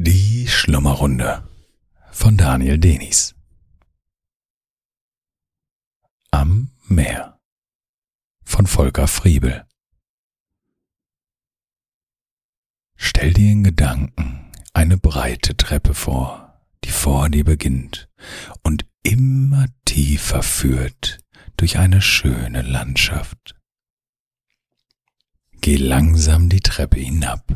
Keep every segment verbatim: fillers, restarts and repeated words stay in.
Die Schlummerrunde von Daniel Denis. Am Meer von Volker Friebel. Stell dir in Gedanken eine breite Treppe vor, die vor dir beginnt und immer tiefer führt durch eine schöne Landschaft. Geh langsam die Treppe hinab,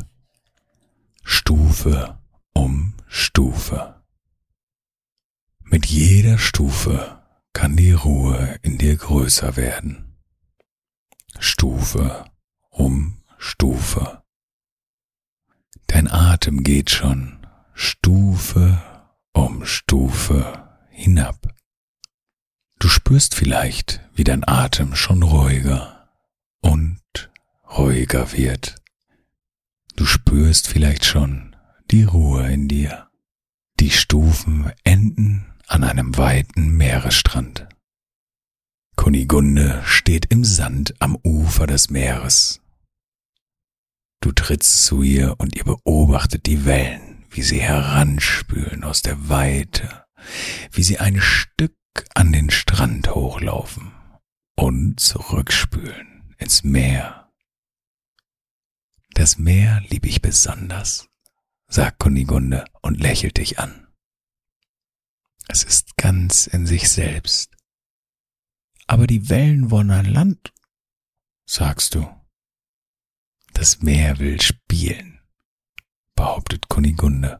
Stufe um Stufe. Mit jeder Stufe kann die Ruhe in dir größer werden. Stufe um Stufe. Dein Atem geht schon Stufe um Stufe hinab. Du spürst vielleicht, wie dein Atem schon ruhiger und ruhiger wird. Du spürst vielleicht schon die Ruhe in dir. Die Stufen enden an einem weiten Meeresstrand. Kunigunde steht im Sand am Ufer des Meeres. Du trittst zu ihr und ihr beobachtet die Wellen, wie sie heranspülen aus der Weite, wie sie ein Stück an den Strand hochlaufen und zurückspülen ins Meer. Das Meer liebe ich besonders, sagt Kunigunde und lächelt dich an. Es ist ganz in sich selbst. Aber die Wellen wollen an Land, sagst du. Das Meer will spielen, behauptet Kunigunde.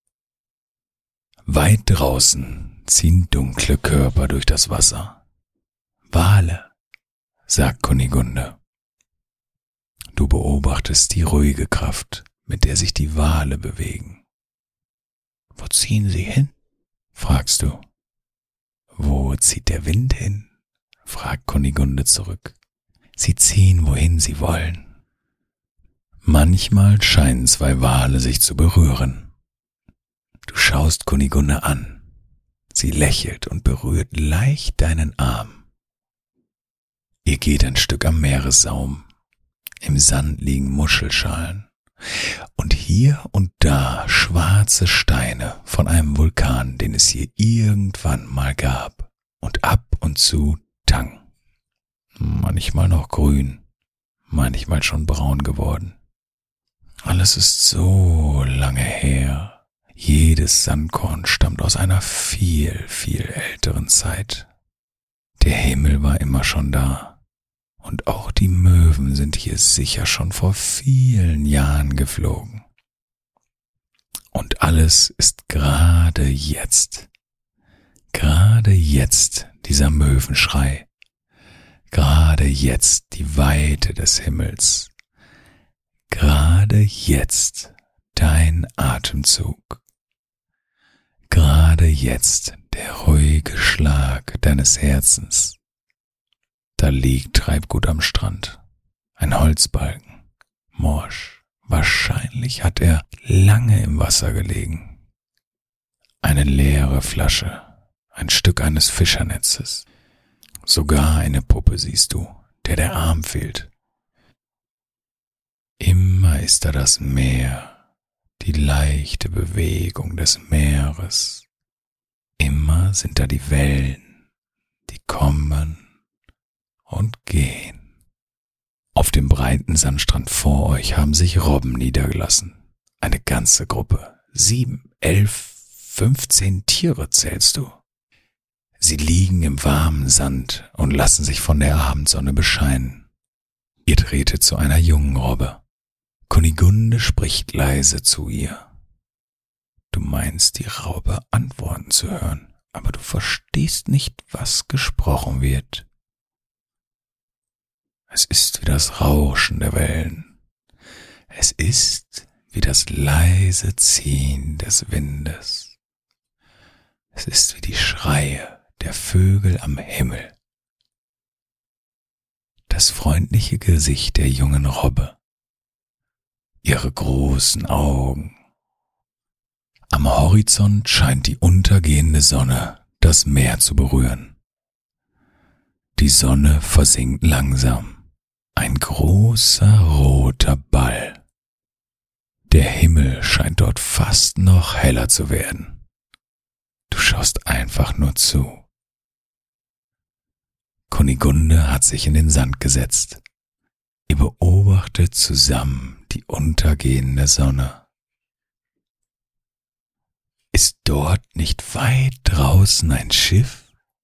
Weit draußen ziehen dunkle Körper durch das Wasser. Wale, sagt Kunigunde. Du beobachtest die ruhige Kraft, mit der sich die Wale bewegen. Wo ziehen sie hin? Fragst du. Wo zieht der Wind hin? Fragt Kunigunde zurück. Sie ziehen, wohin sie wollen. Manchmal scheinen zwei Wale sich zu berühren. Du schaust Kunigunde an. Sie lächelt und berührt leicht deinen Arm. Ihr geht ein Stück am Meeressaum. Im Sand liegen Muschelschalen und hier und da schwarze Steine von einem Vulkan, den es hier irgendwann mal gab, und ab und zu Tang. Manchmal noch grün, manchmal schon braun geworden. Alles ist so lange her. Jedes Sandkorn stammt aus einer viel, viel älteren Zeit. Der Himmel war immer schon da. Und auch die Möwen sind hier sicher schon vor vielen Jahren geflogen. Und alles ist gerade jetzt, gerade jetzt dieser Möwenschrei, gerade jetzt die Weite des Himmels, gerade jetzt dein Atemzug, gerade jetzt der ruhige Schlag deines Herzens. Da liegt Treibgut am Strand, ein Holzbalken, morsch, wahrscheinlich hat er lange im Wasser gelegen. Eine leere Flasche, ein Stück eines Fischernetzes, sogar eine Puppe siehst du, der der Arm fehlt. Immer ist da das Meer, die leichte Bewegung des Meeres. Immer sind da die Wellen, die kommen und gehen. Auf dem breiten Sandstrand vor euch haben sich Robben niedergelassen. Eine ganze Gruppe. Sieben, elf, fünfzehn Tiere zählst du. Sie liegen im warmen Sand und lassen sich von der Abendsonne bescheinen. Ihr tretet zu einer jungen Robbe. Kunigunde spricht leise zu ihr. Du meinst, die Robbe antworten zu hören, aber du verstehst nicht, was gesprochen wird. Es ist wie das Rauschen der Wellen. Es ist wie das leise Ziehen des Windes. Es ist wie die Schreie der Vögel am Himmel. Das freundliche Gesicht der jungen Robbe. Ihre großen Augen. Am Horizont scheint die untergehende Sonne das Meer zu berühren. Die Sonne versinkt langsam. Ein großer roter Ball. Der Himmel scheint dort fast noch heller zu werden. Du schaust einfach nur zu. Kunigunde hat sich in den Sand gesetzt. Ihr beobachtet zusammen die untergehende Sonne. Ist dort nicht weit draußen ein Schiff?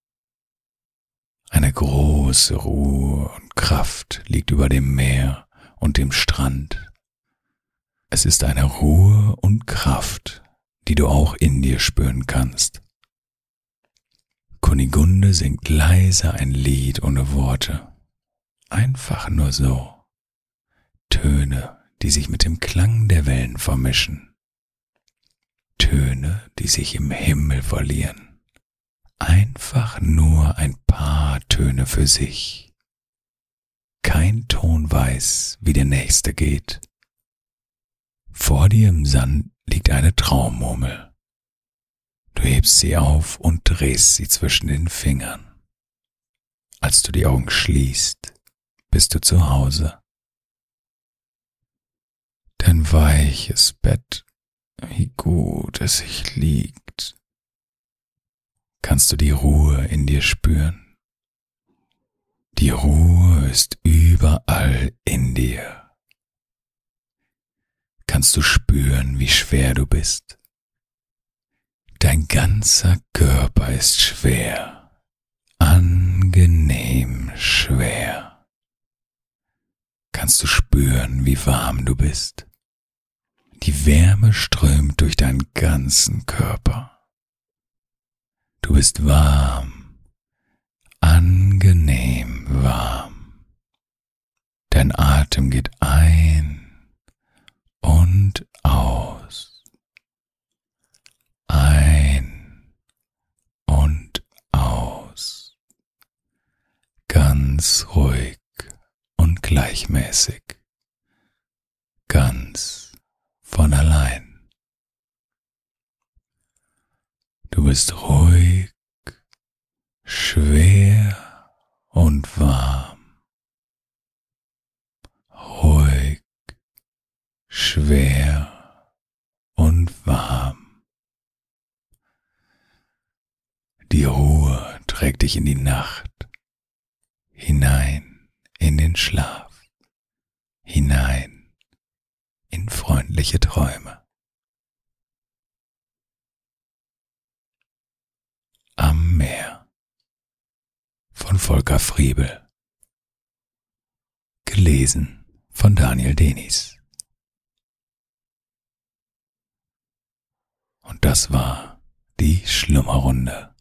Eine große Ruhe und Kraft liegt über dem Meer und dem Strand. Es ist eine Ruhe und Kraft, die du auch in dir spüren kannst. Kunigunde singt leise ein Lied ohne Worte. Einfach nur so. Töne, die sich mit dem Klang der Wellen vermischen. Töne, die sich im Himmel verlieren. Einfach nur ein paar Töne für sich. Kein Ton weiß, wie der nächste geht. Vor dir im Sand liegt eine Traummurmel. Du hebst sie auf und drehst sie zwischen den Fingern. Als du die Augen schließt, bist du zu Hause. Dein weiches Bett, wie gut es sich liegt. Kannst du die Ruhe in dir spüren? Die Ruhe ist überall in dir. Kannst du spüren, wie schwer du bist? Dein ganzer Körper ist schwer, angenehm schwer. Kannst du spüren, wie warm du bist? Die Wärme strömt durch deinen ganzen Körper. Du bist warm, angenehm warm. Dein Atem geht ein und aus. Ein und aus. Ganz ruhig und gleichmäßig. Ganz von allein. Du bist ruhig, schwer und warm. Ruhig, schwer und warm. Die Ruhe trägt dich in die Nacht, hinein in den Schlaf, hinein in freundliche Träume. Am Meer von Volker Friebel. Gelesen von Daniel Denis. Und das war die Schlummerrunde.